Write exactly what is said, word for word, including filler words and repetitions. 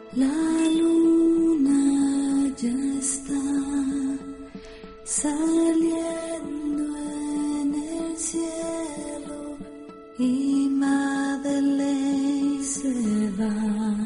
La luna ya está saliendo en el cielo y Madeleine se va.